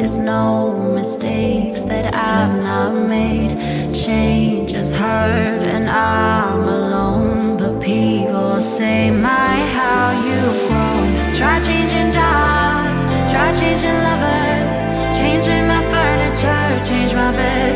There's no mistakes that I've not made. Change is hard and I'm alone, but people say, my, how you've grown. Try changing jobs, try changing lovers, changing my furniture, change my bed.